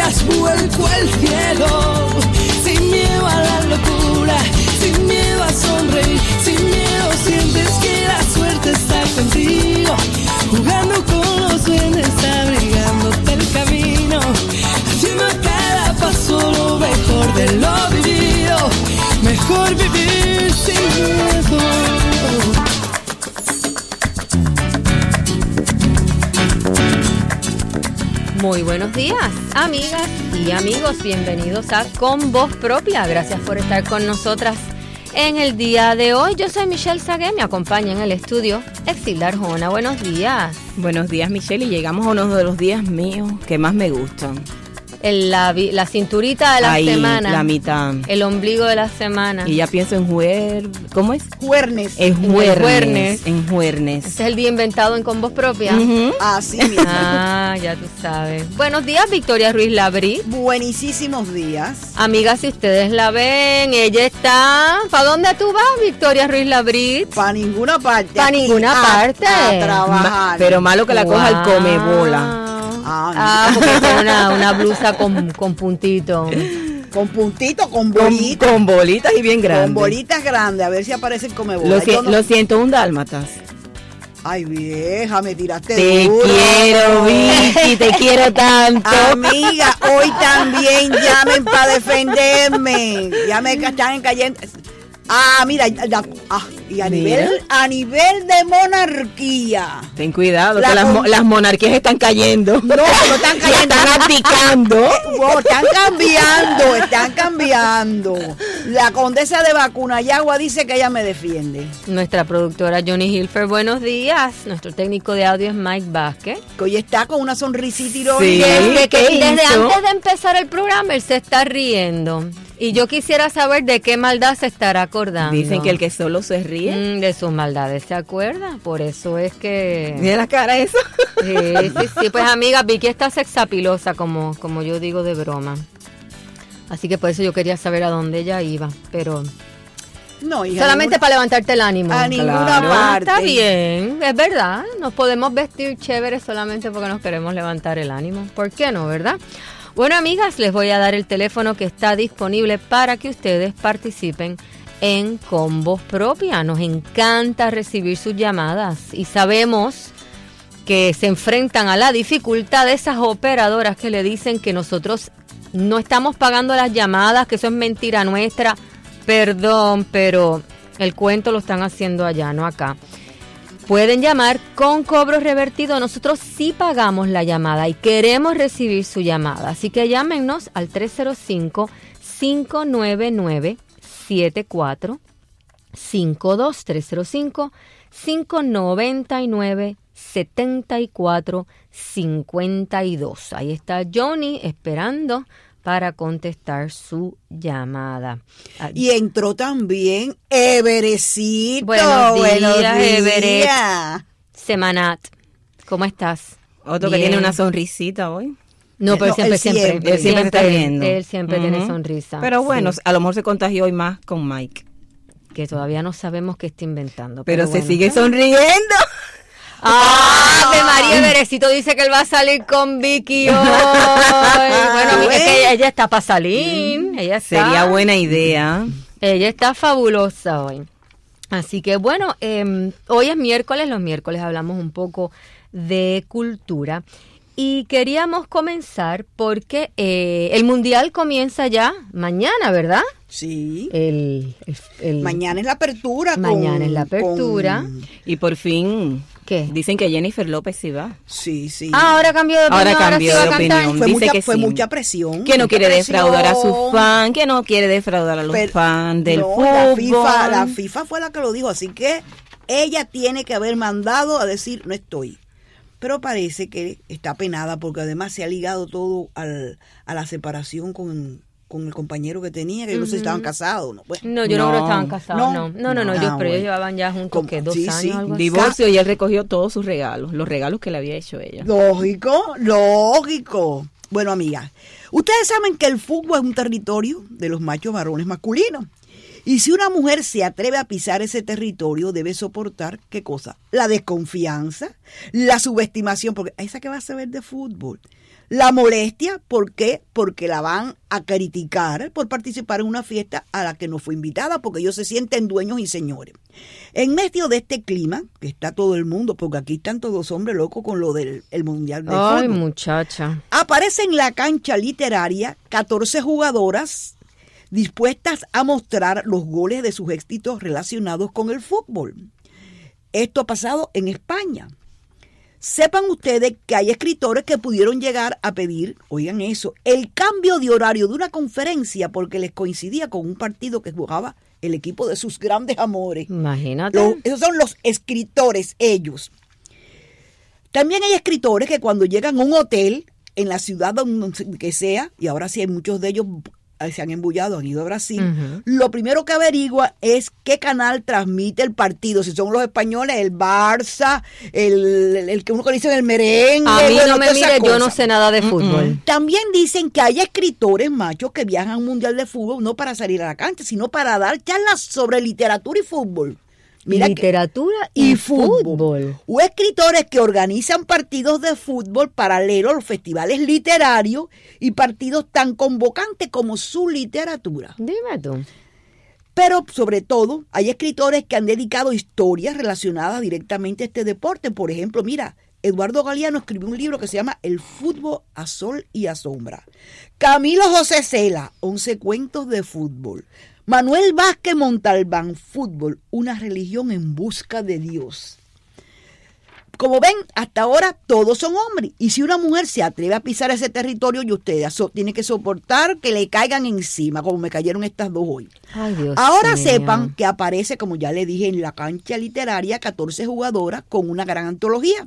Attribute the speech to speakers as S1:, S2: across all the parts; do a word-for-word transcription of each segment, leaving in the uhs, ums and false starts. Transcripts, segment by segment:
S1: das vuelco al cielo, sin miedo a la locura, sin miedo a sonreír, sin miedo sientes que la suerte está contigo, jugando con los duendes, abrigándote el camino, haciendo cada paso lo mejor de lo vivido, mejor vivir sin miedo.
S2: Muy buenos días, amigas y amigos, bienvenidos a Con Voz Propia. Gracias por estar con nosotras en el día de hoy. Yo soy Michelle Sagué, me acompaña en el estudio Exilda Arjona. Buenos días.
S3: Buenos días, Michelle, y llegamos a uno de los días míos que más me gustan.
S2: El, la, la cinturita de la
S3: Ahí,
S2: semana.
S3: La mitad.
S2: El ombligo de la semana.
S3: Y ya pienso en juer... ¿Cómo es?
S4: Juernes.
S3: En juernes.
S2: juernes.
S3: En juernes.
S2: Este es el día inventado en Con Voz Propia.
S3: Uh-huh.
S4: Así mismo.
S2: Ah, ya tú sabes. Buenos días, Victoria Ruiz Labrí.
S4: Buenísimos días.
S2: Amigas, si ustedes la ven, ella está... ¿Para dónde tú vas, Victoria Ruiz Labrí?
S4: Para ninguna parte.
S2: Para ninguna
S4: a,
S2: parte.
S4: A trabajar.
S3: Ma- pero malo que la
S2: Wow.
S3: coja el come bola.
S4: Ah,
S2: Ah, porque tiene una, una blusa con, con puntito.
S4: con puntito, con
S3: Con,
S4: bolitas.
S3: con bolitas y bien grandes.
S4: Con bolitas grandes, a ver si aparece el comebola.
S3: Lo, si-
S4: Yo no-
S3: lo siento, un dálmatas.
S4: Ay, vieja, me tiraste
S3: Te
S4: duro.
S3: quiero, Vicky, te quiero tanto.
S4: Amiga, hoy también llamen para defenderme. Ya me están cayendo. Ah, mira, ya- ah, y a
S3: Mira.
S4: nivel, a nivel de monarquía.
S3: Ten cuidado,
S4: La
S3: que las,
S4: con-
S3: mo- las monarquías están cayendo.
S4: No, no están
S3: Y
S4: cayendo.
S3: están abdicando.
S4: Wow, están cambiando, están cambiando. La condesa de Vacunayagua dice que ella me defiende.
S2: Nuestra productora Johnny Hilfer, buenos días. Nuestro técnico de audio es Mike Vázquez.
S4: Que hoy está con una sonrisita
S3: Sí.
S4: irónica.
S2: Desde, que,
S3: ¿qué
S2: desde
S3: hizo?
S2: antes de empezar el programa, él se está riendo. Y yo quisiera saber de qué maldad se estará acordando.
S3: Dicen que el que solo se ríe.
S2: Mm, de sus maldades se acuerda. Por eso es que...
S3: Mira la cara eso.
S2: Sí, sí, sí. Pues amiga, Vicky está sexapilosa, como, como yo digo de broma. Así que por eso yo quería saber a dónde ella iba. Pero
S4: No, hija,
S2: solamente
S4: ninguna-
S2: para levantarte el ánimo.
S4: a ninguna
S3: Claro.
S4: parte.
S2: Está bien, es verdad. Nos podemos vestir chéveres solamente porque nos queremos levantar el ánimo. ¿Por qué no, verdad? Bueno, amigas, les voy a dar el teléfono que está disponible para que ustedes participen en Con Voz Propia. Nos encanta recibir sus llamadas y sabemos que se enfrentan a la dificultad de esas operadoras que le dicen que nosotros no estamos pagando las llamadas, que eso es mentira nuestra. Perdón, pero el cuento lo están haciendo allá, no acá. Pueden llamar con cobro revertido. Nosotros sí pagamos la llamada y queremos recibir su llamada. Así que llámenos al tres cero cinco, cinco nueve nueve, siete cuatro cinco dos. tres cero cinco, cinco nueve nueve, siete cuatro cinco dos. Ahí está Johnny esperando para contestar su llamada.
S4: Y entró también Everecito.
S2: Buenos días,
S4: Buenos días.
S2: Everett. Semanat, ¿cómo estás?
S3: Otro
S2: Bien.
S3: que tiene una sonrisita hoy.
S2: No, pero
S4: No,
S2: siempre,
S4: él
S2: siempre,
S4: siempre,
S3: él siempre se está riendo.
S2: Él siempre
S3: Ujú.
S2: tiene sonrisa.
S3: Pero bueno,
S2: sí,
S3: a lo mejor se contagió hoy más con Mike.
S2: que todavía no sabemos qué está inventando.
S3: Pero, se
S2: bueno.
S3: sigue sonriendo.
S2: ¡Ah! De María Everecito dice que él va a salir con Vicky hoy. Bueno, es que ella, ella está para salir. Ella está,
S3: Sería buena idea.
S2: Ella está fabulosa hoy. Así que bueno, eh, hoy es miércoles, los miércoles hablamos un poco de cultura. Y queríamos comenzar porque eh, el Mundial comienza ya mañana, ¿verdad?
S4: Sí.
S2: El, el- el-
S4: Mañana es la apertura. con-
S2: Mañana es la apertura.
S4: con-
S3: Y por fin
S2: ¿Qué?
S3: dicen que Jennifer López sí va.
S4: Sí, sí.
S2: Ah, ahora cambió de opinión,
S3: Ahora
S2: ahora,
S3: cambió
S2: sí va
S3: de
S2: a cantar.
S3: opinión.
S4: fue
S3: dice
S4: mucha,
S3: que
S4: fue
S3: sí.
S4: mucha presión.
S3: Que no
S4: mucha
S3: quiere defraudar a sus
S4: presión.
S3: fans, que no quiere defraudar a los
S4: Pero-
S3: fans del
S4: no,
S3: fútbol.
S4: La FIFA, la FIFA fue la que lo dijo, así que ella tiene que haber mandado a decir no estoy. Pero parece que está penada porque además se ha ligado todo al, a la separación con, con el compañero que tenía, que no sé si estaban casados. No, bueno,
S2: No, yo no,
S3: No.
S2: creo que estaban casados, no.
S4: No.
S2: No, no, no,
S4: Ah,
S2: ellos, pero ellos
S4: bueno.
S2: llevaban ya juntos,
S4: Como-
S2: ¿qué? Dos
S4: sí,
S2: años,
S4: sí.
S2: algo así.
S3: Divorcio y él recogió todos sus regalos, los regalos que le había hecho ella.
S4: lógico, lógico. Bueno, amigas, ustedes saben que el fútbol es un territorio de los machos varones masculinos Y si una mujer se atreve a pisar ese territorio, debe soportar, ¿qué cosa? La desconfianza, la subestimación, porque esa que va a saber de fútbol. La molestia, ¿por qué? Porque la van a criticar por participar en una fiesta a la que no fue invitada, porque ellos se sienten dueños y señores. En medio de este clima, que está todo el mundo, porque aquí están todos hombres locos con lo del el Mundial de Fútbol.
S2: Ay, muchacha.
S4: Aparece en la cancha literaria catorce jugadoras dispuestas a mostrar los goles de sus éxitos relacionados con el fútbol. Esto ha pasado en España. Sepan ustedes que hay escritores que pudieron llegar a pedir, oigan eso, el cambio de horario de una conferencia porque les coincidía con un partido que jugaba el equipo de sus grandes amores.
S2: Imagínate.
S4: Los, esos son los escritores, ellos. También hay escritores que cuando llegan a un hotel en la ciudad donde que sea, y ahora sí hay muchos de ellos se han embullado, han ido a Brasil, uh-huh. Lo primero que averigua es qué canal transmite el partido, si son los españoles, el Barça, el, el, el que uno conoce en el merengue.
S2: A mí
S4: bueno,
S2: no me mire, yo no sé nada de fútbol.
S4: Uh-uh. También dicen que hay escritores machos que viajan a un mundial de fútbol no para salir a la cancha, sino para dar charlas sobre literatura y fútbol. Mira
S2: literatura
S4: que,
S2: y, y
S4: fútbol.
S2: fútbol.
S4: O escritores que organizan partidos de fútbol paralelos a los festivales literarios y partidos tan convocantes como su literatura.
S2: Dime tú.
S4: Pero sobre todo hay escritores que han dedicado historias relacionadas directamente a este deporte. Por ejemplo, mira, Eduardo Galeano escribió un libro que se llama El fútbol a sol y a sombra. Camilo José Cela, once cuentos de fútbol. Manuel Vázquez Montalbán, fútbol, una religión en busca de Dios. Como ven, hasta ahora todos son hombres. Y si una mujer se atreve a pisar ese territorio, y ustedes so, tienen que soportar que le caigan encima, como me cayeron estas dos hoy.
S2: Ay, Dios
S4: ahora
S2: mío.
S4: Sepan que aparece, como ya le dije, en la cancha literaria, catorce jugadoras con una gran antología.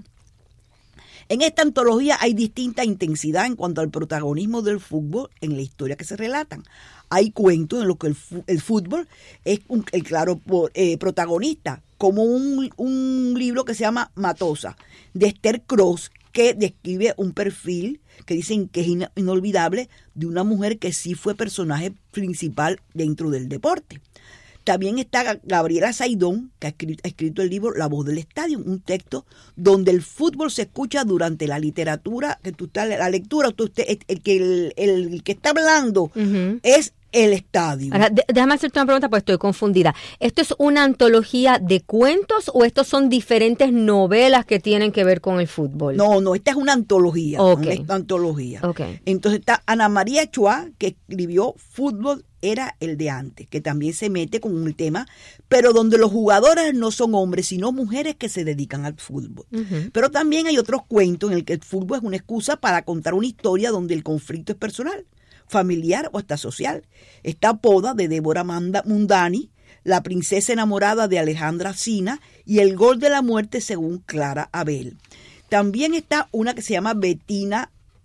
S4: En esta antología hay distinta intensidad en cuanto al protagonismo del fútbol en la historia que se relatan. Hay cuentos en los que el, el fútbol es un, el claro eh, protagonista, como un, un libro que se llama Matosa, de Esther Cross, que describe un perfil que dicen que es in, inolvidable de una mujer que sí fue personaje principal dentro del deporte. También está Gabriela Saidón, que ha escrito, ha escrito el libro La voz del estadio, un texto donde el fútbol se escucha durante la literatura, que tú estás, la lectura, tú, el, el, el, el que está hablando uh-huh. es el estadio.
S2: Ahora, de, déjame hacerte una pregunta porque estoy confundida. ¿Esto es una antología de cuentos o estos son diferentes novelas que tienen que ver con el fútbol?
S4: No, no, esta es una antología.
S2: Okay.
S4: Una antología.
S2: Okay.
S4: Entonces está Ana María Chua, que escribió Fútbol era el de antes, que también se mete con un tema, pero donde los jugadores no son hombres, sino mujeres que se dedican al fútbol. Uh-huh. Pero también hay otros cuentos en el que el fútbol es una excusa para contar una historia donde el conflicto es personal, familiar o hasta social. Está Poda de Débora Mundani, La princesa enamorada de Alejandra Sina y El gol de la muerte según Clara Abel. También está una que se llama Betina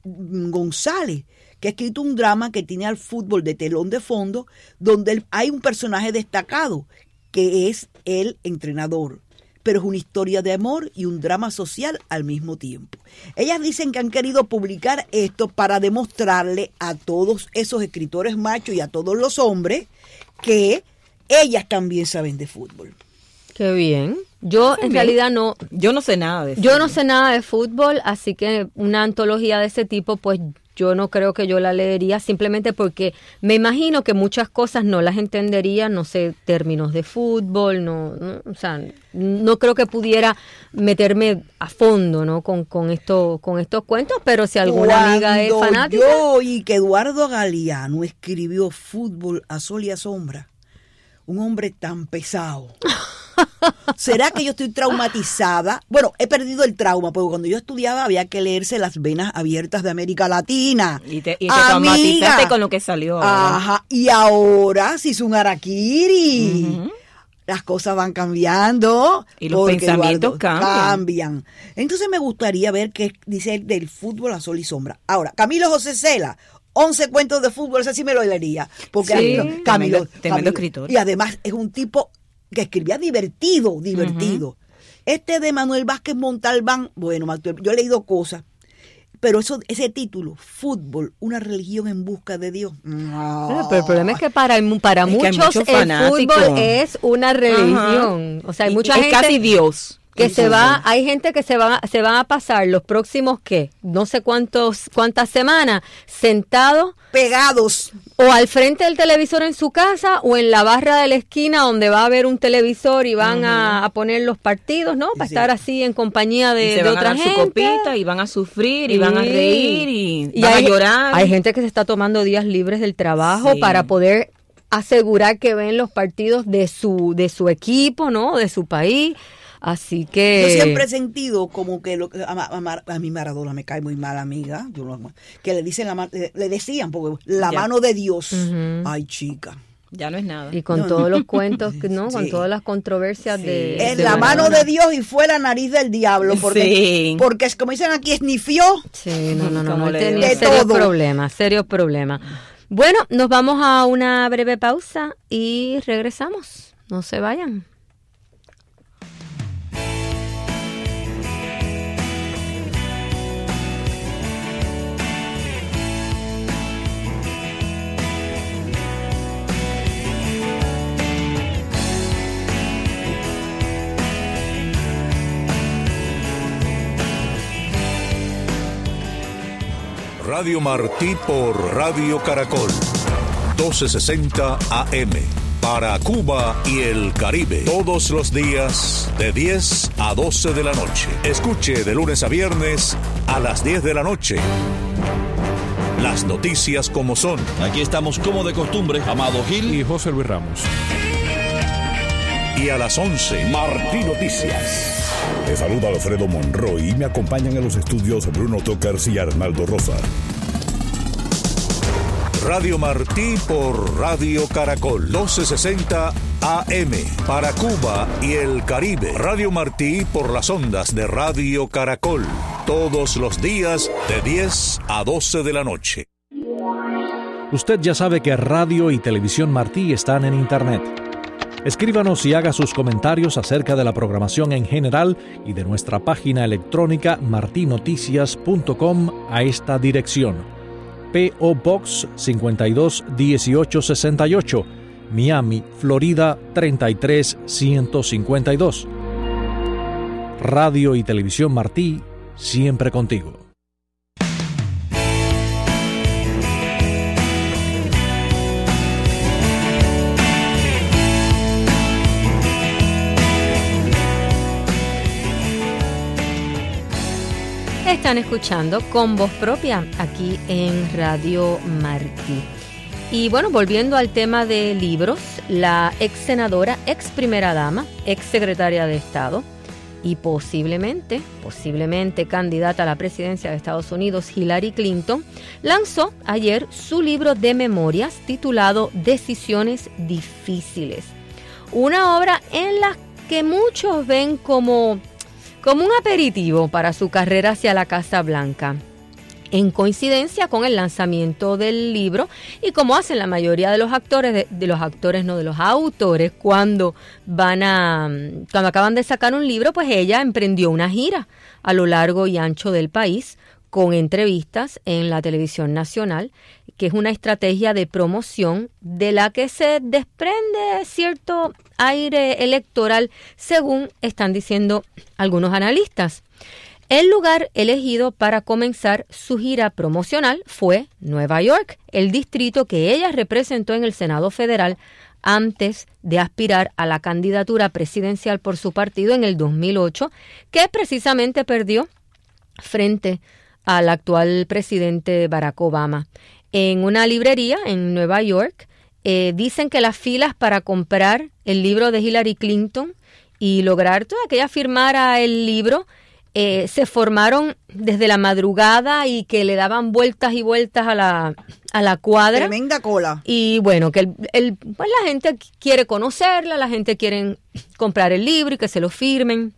S4: González, que ha escrito un drama que tiene al fútbol de telón de fondo, donde hay un personaje destacado, que es el entrenador. Pero es una historia de amor y un drama social al mismo tiempo. Ellas dicen que han querido publicar esto para demostrarle a todos esos escritores machos y a todos los hombres que ellas también saben de fútbol.
S2: Qué bien. Yo en bien. realidad no...
S3: Yo no sé nada de fútbol.
S2: Yo no sé nada de fútbol, así que una antología de ese tipo, pues yo no creo que yo la leería, simplemente porque me imagino que muchas cosas no las entendería, no sé, términos de fútbol, no, no o sea, no creo que pudiera meterme a fondo, ¿no? Con, con, esto, con estos cuentos, pero si alguna
S4: Cuando
S2: amiga es fanática...
S4: yo oí que Eduardo Galeano escribió Fútbol a sol y a sombra, un hombre tan pesado... ¿Será que yo estoy traumatizada? Bueno, he perdido el trauma, porque cuando yo estudiaba había que leerse Las venas abiertas de América Latina.
S3: Y te, y te traumatizaste con lo que salió.
S4: Ahora. Ajá, y ahora se hizo un harakiri. Uh-huh. Las cosas van cambiando.
S3: Y los pensamientos
S4: Eduardo,
S3: cambian.
S4: cambian. Entonces me gustaría ver qué dice del fútbol a sol y sombra. Ahora, Camilo José Cela, once cuentos de fútbol, ese sí me lo leería. Porque
S2: sí.
S4: Camilo, Camilo,
S3: tremendo, tremendo
S4: Camilo,
S3: escritor.
S4: Y además es un tipo... que escribía divertido, divertido. Uh-huh. Este de Manuel Vázquez Montalbán, bueno, yo he leído cosas. Pero eso, ese título, fútbol, una religión en busca de Dios. No.
S2: Pero, pero el problema es que para, para
S3: es que hay
S2: muchos
S3: muchos
S2: el
S3: fanáticos.
S2: fútbol es una religión.
S3: Ajá.
S2: O sea, hay
S3: Y-
S2: mucha
S3: es
S2: gente
S3: casi Dios.
S2: que
S3: el
S2: se
S3: fútbol.
S2: va, hay gente que se va, se van a pasar los próximos, ¿qué? No sé cuántos, cuántas semanas sentados
S4: Pegados.
S2: o al frente del televisor en su casa o en la barra de la esquina donde va a haber un televisor y van a, a poner los partidos, ¿no? Para
S4: Sí.
S2: estar así en compañía de,
S3: Y se
S2: de
S3: van
S2: otra
S3: a dar
S2: gente.
S3: su copita y van a sufrir y van a
S2: Sí.
S3: reír y,
S2: Y
S3: van
S2: hay,
S3: a llorar.
S2: Hay gente que se está tomando días libres del trabajo
S3: Sí.
S2: para poder asegurar que ven los partidos de su de su equipo, ¿no? De su país. Así que
S4: Yo siempre he sentido como que lo, a, a, a mi Maradona me cae muy mal, amiga. Yo no- que le dicen la ma- le, le decían porque la
S3: Ya.
S4: mano de Dios.
S2: Ujú.
S4: Ay, chica.
S3: Ya no es nada.
S2: y con
S4: No,
S2: todos
S4: no.
S2: los cuentos, ¿no? Con
S4: Sí.
S2: todas las controversias
S3: Sí.
S2: de,
S4: Es
S2: de
S4: la mano
S2: Maradona.
S4: de Dios y fue la nariz del diablo. Porque,
S3: Sí.
S4: porque es como dicen aquí, esnifió.
S2: Sí, no, no, no,
S3: Como
S2: no
S3: le
S2: tenía
S4: digo. De
S2: serios
S4: todo.
S2: problemas, serios problemas. Bueno, nos vamos a una breve pausa y regresamos. No se vayan.
S5: Radio Martí por Radio Caracol, doce sesenta A M, para Cuba y el Caribe, todos los días de diez a doce de la noche. Escuche de lunes a viernes a las diez de la noche. Las noticias como son.
S6: Aquí estamos como de costumbre, Amado Gil
S7: y José Luis Ramos.
S5: Y a las once,
S8: Martí Noticias. Les saluda Alfredo Monroy y me acompañan en los estudios Bruno Tocars y Arnaldo Rosa.
S5: Radio Martí por Radio Caracol, doce sesenta A M, para Cuba y el Caribe. Radio Martí por las ondas de Radio Caracol, todos los días de diez a doce de la noche.
S7: Usted ya sabe que Radio y Televisión Martí están en Internet. Escríbanos y haga sus comentarios acerca de la programación en general y de nuestra página electrónica martinoticias punto com a esta dirección: P O Box cincuenta y dos dieciocho sesenta y ocho, Miami, Florida treinta y tres ciento cincuenta y dos. Radio y Televisión Martí, siempre contigo.
S2: Están escuchando Con Voz Propia aquí en Radio Martí. Y bueno, volviendo al tema de libros, la ex senadora, ex primera dama, ex secretaria de Estado y posiblemente, posiblemente candidata a la presidencia de Estados Unidos, Hillary Clinton, lanzó ayer su libro de memorias titulado Decisiones Difíciles. Una obra en la que muchos ven como... como un aperitivo para su carrera hacia la Casa Blanca, en coincidencia con el lanzamiento del libro y como hacen la mayoría de los actores, de, de los actores, no de los autores, cuando van a, cuando acaban de sacar un libro, pues ella emprendió una gira a lo largo y ancho del país con entrevistas en la televisión nacional, que es una estrategia de promoción de la que se desprende cierto aire electoral, según están diciendo algunos analistas. El lugar elegido para comenzar su gira promocional fue Nueva York, el distrito que ella representó en el Senado Federal antes de aspirar a la candidatura presidencial por su partido en el dos mil ocho, que precisamente perdió frente al actual presidente Barack Obama. En una librería en Nueva York, eh, dicen que las filas para comprar el libro de Hillary Clinton y lograr toda que ella firmara el libro eh, se formaron desde la madrugada y que le daban vueltas y vueltas a la, a la cuadra.
S4: Tremenda cola.
S2: Y bueno, que el, el, pues la gente quiere conocerla, la gente quiere comprar el libro y que se lo firmen.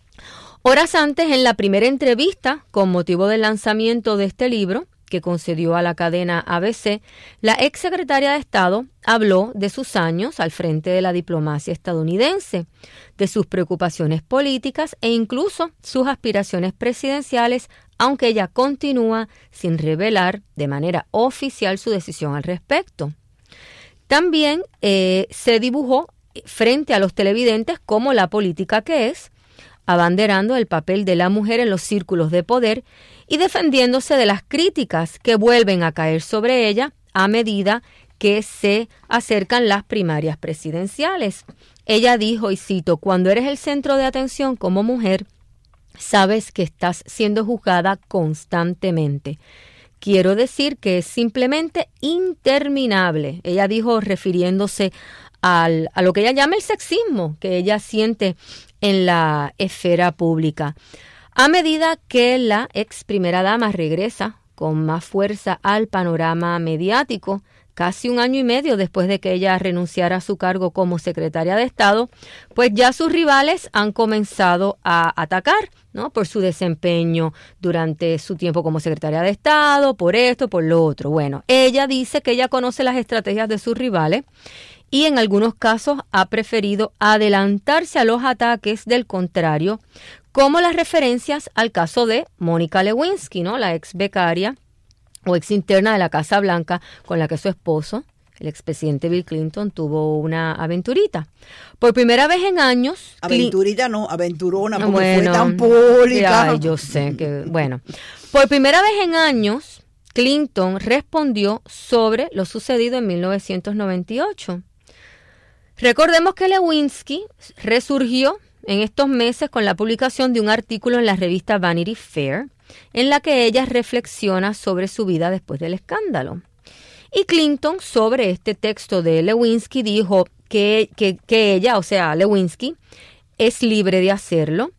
S2: Horas antes, en la primera entrevista con motivo del lanzamiento de este libro, que concedió a la cadena A B C, la ex secretaria de Estado habló de sus años al frente de la diplomacia estadounidense, de sus preocupaciones políticas e incluso sus aspiraciones presidenciales, aunque ella continúa sin revelar de manera oficial su decisión al respecto. También eh, se dibujó frente a los televidentes como la política que es, abanderando el papel de la mujer en los círculos de poder y defendiéndose de las críticas que vuelven a caer sobre ella a medida que se acercan las primarias presidenciales. Ella dijo, y cito, cuando eres el centro de atención como mujer, sabes que estás siendo juzgada constantemente. Quiero decir que es simplemente interminable. Ella dijo refiriéndose al, a lo que ella llama el sexismo que ella siente en la esfera pública. A medida que la ex primera dama regresa con más fuerza al panorama mediático, casi un año y medio después de que ella renunciara a su cargo como secretaria de Estado, pues ya sus rivales han comenzado a atacar, ¿no? Por su desempeño durante su tiempo como secretaria de Estado, por esto, por lo otro. Bueno, ella dice que ella conoce las estrategias de sus rivales y en algunos casos ha preferido adelantarse a los ataques del contrario, como las referencias al caso de Mónica Lewinsky, ¿no? La ex becaria o ex interna de la Casa Blanca con la que su esposo, el expresidente Bill Clinton, tuvo una aventurita. Por primera vez en años...
S4: Aventurita Clin- no, aventurona, porque
S2: bueno,
S4: fue tan pública.
S2: Ay, yo sé que... Bueno, por primera vez en años, Clinton respondió sobre lo sucedido en mil novecientos noventa y ocho. Recordemos que Lewinsky resurgió en estos meses con la publicación de un artículo en la revista Vanity Fair, en la que ella reflexiona sobre su vida después del escándalo. Y Clinton, sobre este texto de Lewinsky, dijo que, que, que ella, o sea, Lewinsky, es libre de hacerlo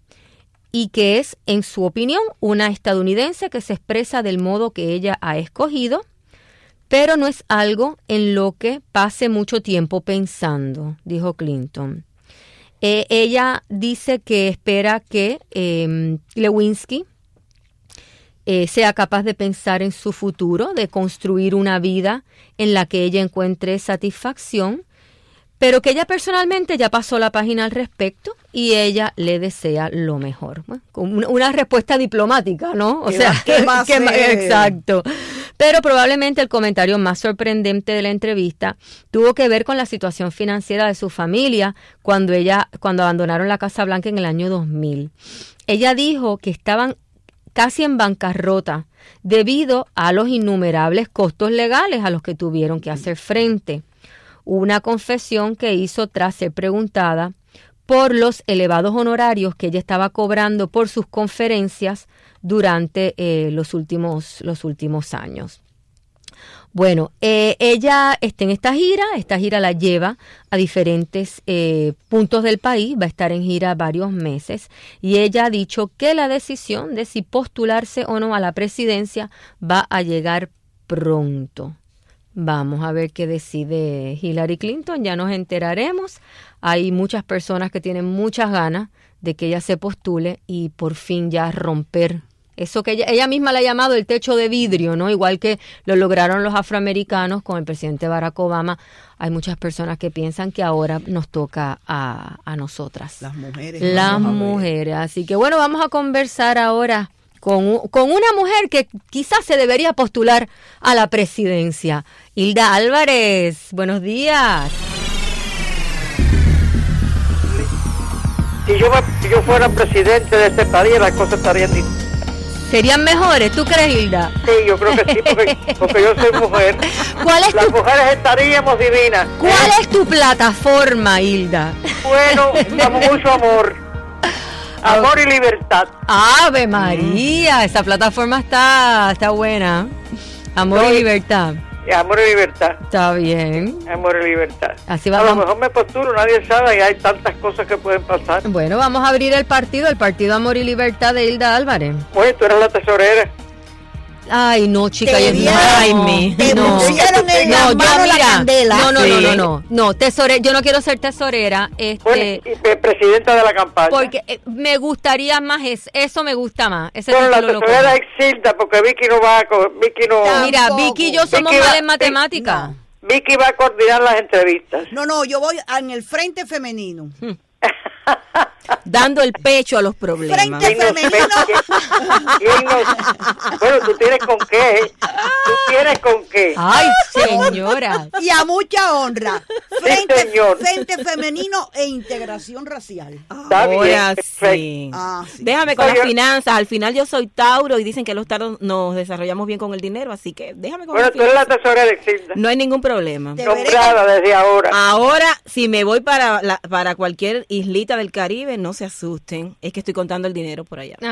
S2: y que es, en su opinión, una estadounidense que se expresa del modo que ella ha escogido, pero no es algo en lo que pase mucho tiempo pensando, dijo Clinton. Eh, ella dice que espera que eh, Lewinsky eh, sea capaz de pensar en su futuro, de construir una vida en la que ella encuentre satisfacción, pero que ella personalmente ya pasó la página al respecto y ella le desea lo mejor. Bueno, una, una respuesta diplomática, ¿no? O sea,
S4: ¿qué va a
S2: ¿qué ma-
S4: hacer?
S2: Exacto. Pero probablemente el comentario más sorprendente de la entrevista tuvo que ver con la situación financiera de su familia cuando ella, cuando abandonaron la Casa Blanca en el año dos mil. Ella dijo que estaban casi en bancarrota debido a los innumerables costos legales a los que tuvieron que hacer frente. Una confesión que hizo tras ser preguntada por los elevados honorarios que ella estaba cobrando por sus conferencias durante eh, los últimos, los últimos años. Bueno, eh, ella está en esta gira, esta gira la lleva a diferentes eh, puntos del país, va a estar en gira varios meses y ella ha dicho que la decisión de si postularse o no a la presidencia va a llegar pronto. Vamos a ver qué decide Hillary Clinton, ya nos enteraremos. Hay muchas personas que tienen muchas ganas de que ella se postule y por fin ya romper eso que ella, ella misma le ha llamado el techo de vidrio, ¿no? Igual que lo lograron los afroamericanos con el presidente Barack Obama. Hay muchas personas que piensan que ahora nos toca a, a nosotras.
S4: Las mujeres.
S2: Las mujeres. Así que bueno, vamos a conversar ahora Con, con una mujer que quizás se debería postular a la presidencia. Hilda Álvarez, buenos días.
S9: Si yo, si yo fuera presidente de este país, las cosas estarían distintas.
S2: ¿Serían mejores? ¿Tú crees, Hilda?
S9: Sí, yo creo que sí, porque, porque yo soy mujer.
S2: ¿Cuál es
S9: Las
S2: tu,
S9: mujeres estaríamos divinas.
S2: ¿Cuál es tu plataforma, Hilda?
S9: Bueno, damos mucho amor. Amor y libertad.
S2: Ave María, esa plataforma está, está buena. Amor
S9: No,
S2: y libertad.
S9: Amor y libertad.
S2: Está bien.
S9: Amor y libertad.
S2: Así
S9: A lo
S2: vamos.
S9: mejor me postulo, nadie sabe, y hay tantas cosas que pueden pasar.
S2: Bueno, vamos a abrir el partido, el Partido Amor y Libertad de Hilda Álvarez.
S9: Bueno, tú eres la tesorera.
S2: Ay, no, chica,
S4: Te
S2: yo
S4: dieron-
S2: Ay, me.
S4: te
S2: no.
S4: pusieron en
S2: no,
S4: la
S2: yo
S4: mano la
S2: mira,
S4: candela.
S2: no, no, no,
S9: Sí.
S2: no, no, no, tesore, yo no quiero ser tesorera, este,
S9: Bueno, y pre- presidenta de la campaña.
S2: porque eh, me gustaría más es, eso me gusta más, ese
S9: Bueno, la
S2: título lo
S9: tesorera
S2: cojo.
S9: es Hilda, porque Vicky no va a... co- Vicky no...
S2: Mira,
S4: Tampoco.
S2: Vicky y yo somos
S9: Vicky va-
S2: malas en matemáticas.
S4: no.
S9: Vicky va a coordinar las entrevistas.
S4: No, no, yo voy en el frente femenino.
S3: dando el pecho a los problemas.
S4: Frente femenino.
S9: ¿Quién nos- Bueno, tú tienes con qué. Tú tienes con qué.
S2: Ay, señora.
S4: Y a mucha honra.
S9: Sí,
S4: Frente,
S9: señor.
S4: frente femenino e integración racial.
S9: Está bien,
S3: Ahora
S9: perfecto.
S3: sí.
S4: Ah, sí.
S3: Déjame con
S9: Oye.
S3: las finanzas. Al final yo soy Tauro y dicen que los Tauros nos desarrollamos bien con el dinero, así que déjame con
S9: Bueno,
S3: las
S9: tú eres la
S3: finanzas.
S9: tesorera de Exilda.
S3: No hay ningún problema.
S4: Te veré
S9: Nombrada desde ahora.
S3: Ahora, si me voy para la, para cualquier islita del Caribe, no se asusten. Es que estoy contando el dinero por allá.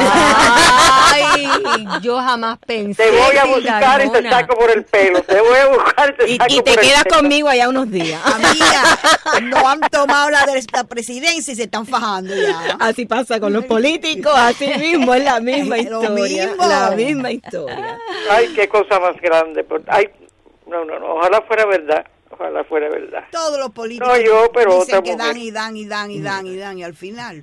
S2: Ay, yo jamás pensé.
S9: Te voy a
S2: en
S9: buscar y te
S2: Ramona.
S9: saco por el pelo. Te voy a buscar y te
S3: Y,
S9: saco
S3: y te
S9: por el
S3: quedas
S9: pelo.
S3: conmigo allá unos días.
S4: Amiga, no han tomado la de la presidencia y se están fajando ya.
S3: Así pasa con los políticos, así mismo, es la misma
S4: Es lo
S3: historia.
S4: mismo.
S3: La misma historia.
S9: Ay, qué cosa más grande. Por- Ay, no, no, no. Ojalá fuera verdad. Ojalá fuera verdad.
S4: Todos los políticos
S9: No, yo, pero
S4: dicen
S9: otra
S4: que dan
S9: mujer.
S4: y dan y dan y dan y dan y al final,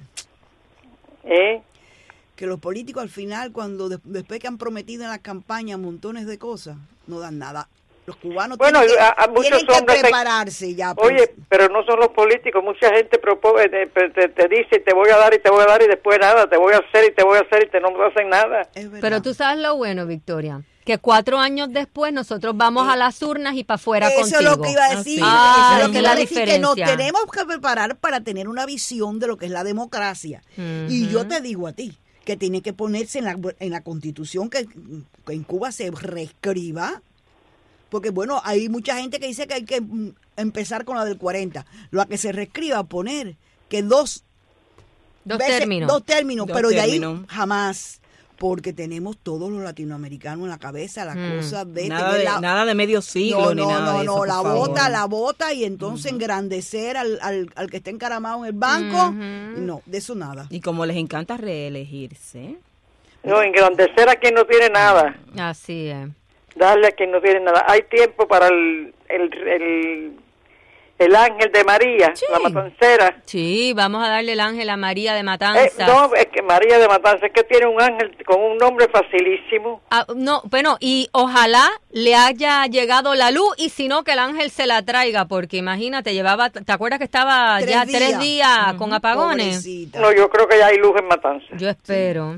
S9: ¿Eh?
S4: que los políticos al final cuando de- después que han prometido en las campañas montones de cosas, no dan nada. Los cubanos
S9: Bueno,
S4: tienen, que,
S9: a- a muchos
S4: tienen que
S9: hombres te-
S4: prepararse ya. pues.
S9: Oye, pero no son los políticos. Mucha gente propone, te, te, te dice, te voy a dar y te voy a dar y después nada. Te voy a hacer y te voy a hacer y te no me hacen nada.
S4: Es verdad.
S2: Pero tú sabes lo bueno, Victoria, que cuatro años después nosotros vamos a las urnas y para afuera
S4: Eso
S2: contigo.
S4: es lo que iba a decir.
S2: Ah,
S4: eso es lo
S2: sí.
S4: que
S2: Esa
S4: iba a
S2: es la
S4: decir, que nos
S2: diferencia.
S4: tenemos que preparar para tener una visión de lo que es la democracia. Y yo te digo a ti que tiene que ponerse en la, en la constitución que, que en Cuba se reescriba. Porque bueno, hay mucha gente que dice que hay que mm, empezar con la del cuarenta. Lo a que se reescriba, poner que dos,
S2: Dos
S4: veces-
S2: términos.
S4: dos términos,
S3: Dos
S4: pero de ahí
S3: términos.
S4: jamás. Porque tenemos todos los latinoamericanos en la cabeza las
S2: Mm.
S4: cosas de
S3: Nada
S4: tener
S3: de,
S4: la-
S3: nada de medio siglo
S4: no,
S3: ni
S4: no,
S3: nada
S4: no,
S3: de eso,
S4: no,
S3: por
S4: la
S3: favor.
S4: bota, la bota y entonces engrandecer al, al, al que está encaramado en el banco.
S2: Ujú.
S4: No, de eso nada.
S3: Y como les encanta reelegirse.
S9: No, engrandecer a quien no tiene nada.
S2: Así es.
S9: Darle a quien no tiene nada. Hay tiempo para el, el, el, el ángel de María,
S2: Sí.
S9: la matancera.
S2: Sí, vamos a darle el ángel a María de
S9: Eh,
S2: Matanzas.
S9: no, es que María de Matanzas es que tiene un ángel con un nombre facilísimo.
S2: Ah, no, bueno, y ojalá le haya llegado la luz y si no que el ángel se la traiga, porque imagínate, llevaba, ¿te acuerdas que estaba
S4: Tres
S2: ya
S4: días.
S2: tres días con apagones?
S4: Pobrecita.
S9: No, yo creo que ya hay luz en Matanzas.
S2: Yo espero.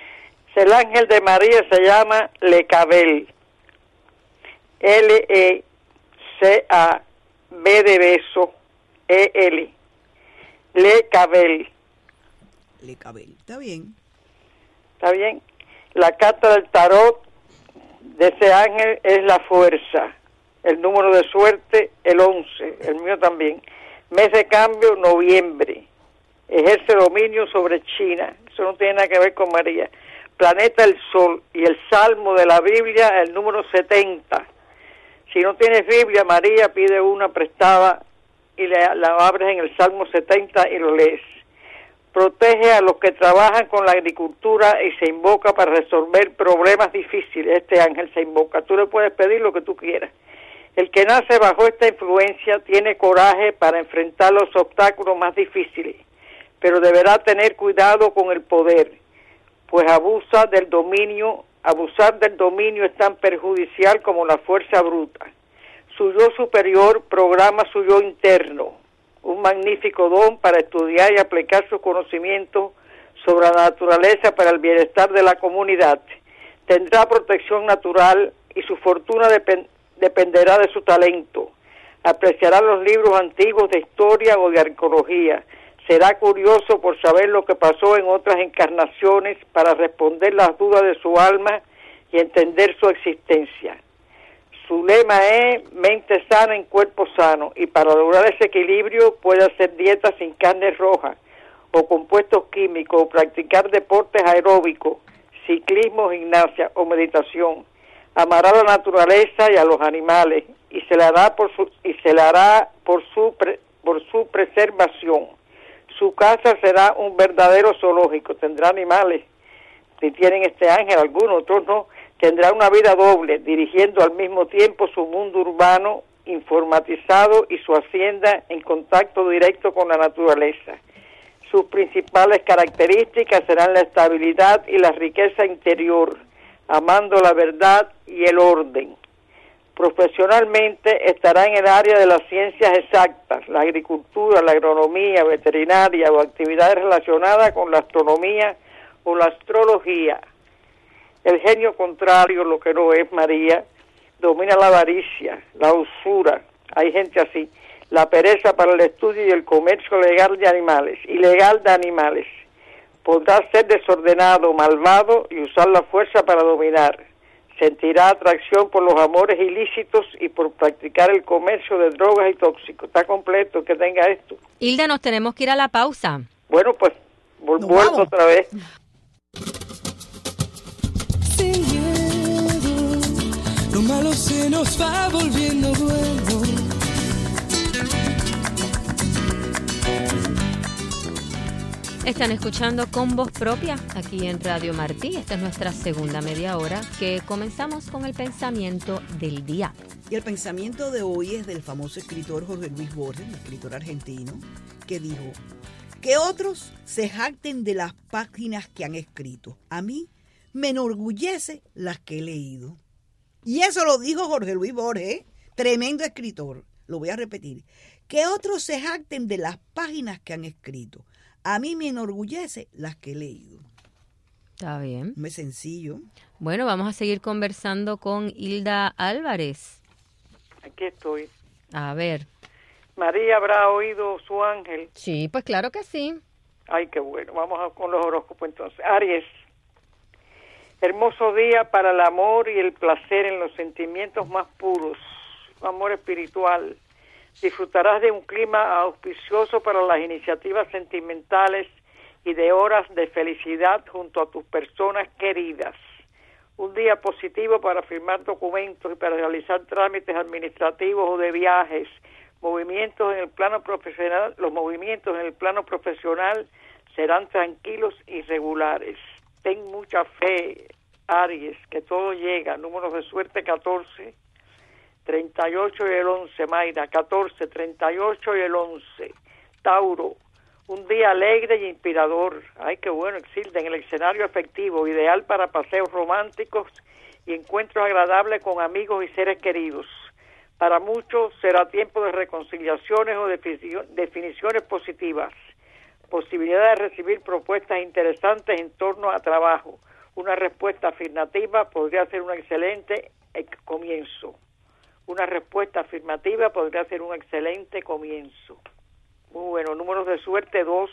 S9: El ángel de María se llama Lecabel. L E C A B de beso E L. Lecabel.
S4: Le cabe. Está bien.
S9: ¿Está bien? La carta del tarot de ese ángel es la fuerza. El número de suerte, el once. El mío también. Mes de cambio, noviembre. Ejerce dominio sobre China. Eso no tiene nada que ver con María. Planeta el Sol. Y el salmo de la Biblia, el número setenta. Si no tienes Biblia, María pide una prestada y la, la abres en el Salmo setenta y lo lees. Protege a los que trabajan con la agricultura y se invoca para resolver problemas difíciles. Este ángel se invoca. Tú le puedes pedir lo que tú quieras. El que nace bajo esta influencia tiene coraje para enfrentar los obstáculos más difíciles, pero deberá tener cuidado con el poder, pues abusa del dominio. Abusar del dominio es tan perjudicial como la fuerza bruta. Su yo superior programa su yo interno, un magnífico don para estudiar y aplicar sus conocimientos sobre la naturaleza para el bienestar de la comunidad. Tendrá protección natural y su fortuna depend- dependerá de su talento. Apreciará los libros antiguos de historia o de arqueología. Será curioso por saber lo que pasó en otras encarnaciones para responder las dudas de su alma y entender su existencia. Su lema es mente sana en cuerpo sano, y para lograr ese equilibrio puede hacer dietas sin carne roja o compuestos químicos, o practicar deportes aeróbicos, ciclismo, gimnasia o meditación. Amará la naturaleza y a los animales y se le hará por su y se le hará por su pre, por su preservación. Su casa será un verdadero zoológico, tendrá animales, si tienen este ángel, algunos, otros no. Tendrá una vida doble, dirigiendo al mismo tiempo su mundo urbano, informatizado, y su hacienda en contacto directo con la naturaleza. Sus principales características serán la estabilidad y la riqueza interior, amando la verdad y el orden. Profesionalmente estará en el área de las ciencias exactas, la agricultura, la agronomía, veterinaria o actividades relacionadas con la astronomía o la astrología. El genio contrario, lo que no es María, domina la avaricia, la usura, hay gente así, la pereza para el estudio y el comercio legal de animales, ilegal de animales. Podrá ser desordenado, malvado y usar la fuerza para dominar. Sentirá atracción por los amores ilícitos y por practicar el comercio de drogas y tóxicos. Está completo que tenga esto.
S2: Hilda, nos tenemos que ir a la pausa.
S9: Bueno, pues vol- vuelvo otra vez.
S1: Sin miedo, lo malo se nos va volviendo bueno.
S2: Están escuchando Con Voz Propia aquí en Radio Martí. Esta es nuestra segunda media hora que comenzamos con el pensamiento del día.
S4: Y el pensamiento de hoy es del famoso escritor Jorge Luis Borges, un escritor argentino, que dijo: que otros se jacten de las páginas que han escrito. A mí me enorgullece las que he leído. Y eso lo dijo Jorge Luis Borges, tremendo escritor. Lo voy a repetir. Que otros se jacten de las páginas que han escrito. A mí me enorgullece las que he leído.
S2: Está bien.
S4: Muy sencillo.
S2: Bueno, vamos a seguir conversando con Hilda Álvarez.
S9: Aquí estoy.
S2: A ver.
S9: María habrá oído su ángel.
S2: Sí, pues claro que sí.
S9: Ay, qué bueno. Vamos a, con los horóscopos entonces. Aries. Hermoso día para el amor y el placer en los sentimientos más puros. Amor espiritual. Disfrutarás de un clima auspicioso para las iniciativas sentimentales y de horas de felicidad junto a tus personas queridas. Un día positivo para firmar documentos y para realizar trámites administrativos o de viajes. Movimientos en el plano profesional, los movimientos en el plano profesional serán tranquilos y regulares. Ten mucha fe, Aries, que todo llega. Números de suerte catorce. treinta y ocho y el once, Mayra, catorce, treinta y ocho y el once. Tauro, un día alegre y inspirador. Ay, qué bueno, Exilda, en el escenario afectivo, ideal para paseos románticos y encuentros agradables con amigos y seres queridos. Para muchos será tiempo de reconciliaciones o definiciones positivas. Posibilidad de recibir propuestas interesantes en torno a trabajo. Una respuesta afirmativa podría ser un excelente comienzo. Una respuesta afirmativa podría ser un excelente comienzo. Muy bueno. Números de suerte dos,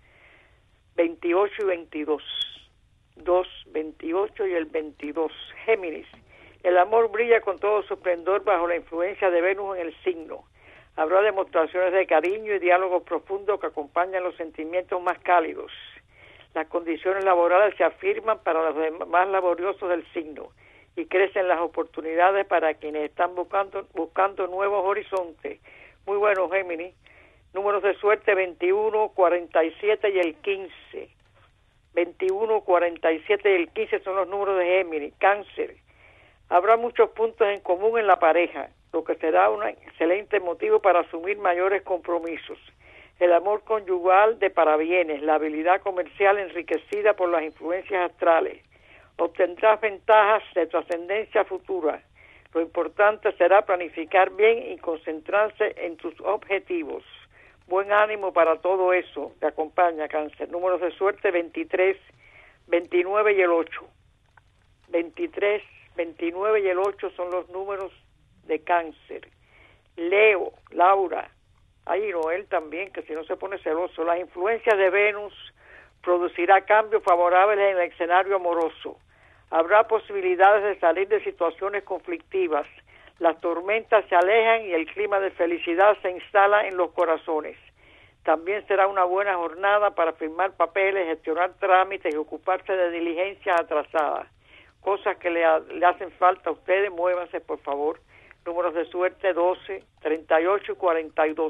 S9: veintiocho y veintidós. dos, veintiocho y el veintidós. Géminis. El amor brilla con todo su esplendor bajo la influencia de Venus en el signo. Habrá demostraciones de cariño y diálogos profundos que acompañan los sentimientos más cálidos. Las condiciones laborales se afirman para los más laboriosos del signo y crecen las oportunidades para quienes están buscando buscando nuevos horizontes. Muy bueno, Géminis. Números de suerte veintiuno, cuarenta y siete y el quince. veintiuno, cuarenta y siete y el quince son los números de Géminis. Cáncer. Habrá muchos puntos en común en la pareja, lo que será un excelente motivo para asumir mayores compromisos. El amor conyugal de parabienes, la habilidad comercial enriquecida por las influencias astrales. Obtendrás ventajas de trascendencia futura. Lo importante será planificar bien y concentrarse en tus objetivos. Buen ánimo para todo eso. Te acompaña, Cáncer. Números de suerte veintitrés, veintinueve y el ocho. veintitrés, veintinueve y el ocho son los números de Cáncer. Leo, Laura. Ahí Noel también, que si no se pone celoso. Las influencias de Venus producirá cambios favorables en el escenario amoroso. Habrá posibilidades de salir de situaciones conflictivas. Las tormentas se alejan y el clima de felicidad se instala en los corazones. También será una buena jornada para firmar papeles, gestionar trámites y ocuparse de diligencias atrasadas. Cosas que le, le hacen falta a ustedes, muévanse por favor. Números de suerte doce, treinta y ocho y cuarenta y dos.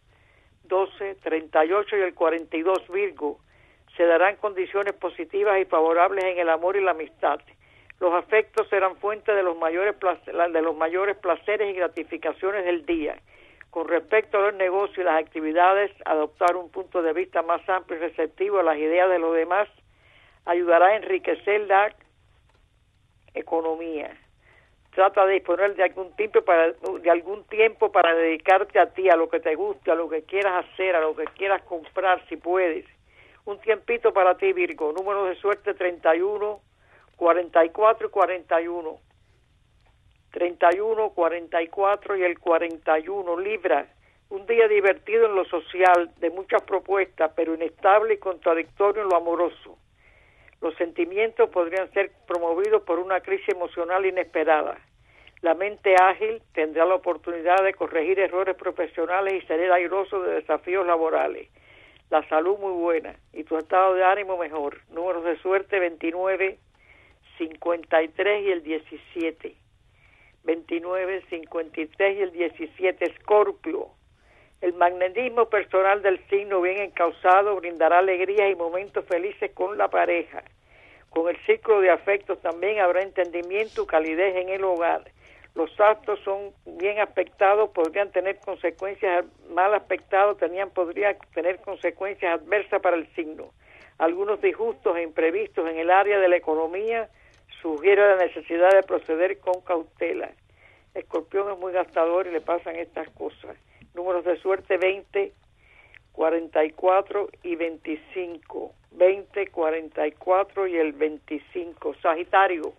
S9: doce, treinta y ocho y el cuarenta y dos, Virgo. Se darán condiciones positivas y favorables en el amor y la amistad. Los afectos serán fuente de los mayores placeres, de los mayores placeres y gratificaciones del día. Con respecto a los negocios y las actividades, adoptar un punto de vista más amplio y receptivo a las ideas de los demás ayudará a enriquecer la economía. Trata de disponer de algún tiempo para de algún tiempo para dedicarte a ti, a lo que te guste, a lo que quieras hacer, a lo que quieras comprar, si puedes. Un tiempito para ti, Virgo. Número de suerte treinta y uno, cuarenta y cuatro y cuarenta y uno. treinta y uno, cuarenta y cuatro y el cuarenta y uno. Libra. Un día divertido en lo social, de muchas propuestas, pero inestable y contradictorio en lo amoroso. Los sentimientos podrían ser promovidos por una crisis emocional inesperada. La mente ágil tendrá la oportunidad de corregir errores profesionales y salir airoso de desafíos laborales. La salud muy buena y tu estado de ánimo mejor. Números de suerte veintinueve, cincuenta y tres y el diecisiete. veintinueve, cincuenta y tres y el diecisiete. Escorpio. El magnetismo personal del signo bien encauzado brindará alegrías y momentos felices con la pareja. Con el ciclo de afectos también habrá entendimiento y calidez en el hogar. Los actos son bien aspectados, podrían tener consecuencias mal aspectados, tenían, podrían tener consecuencias adversas para el signo. Algunos disgustos e imprevistos en el área de la economía sugieren la necesidad de proceder con cautela. Escorpión es muy gastador y le pasan estas cosas. Números de suerte veinte, cuarenta y cuatro y veinticinco. veinte, cuarenta y cuatro y el veinticinco. Sagitario.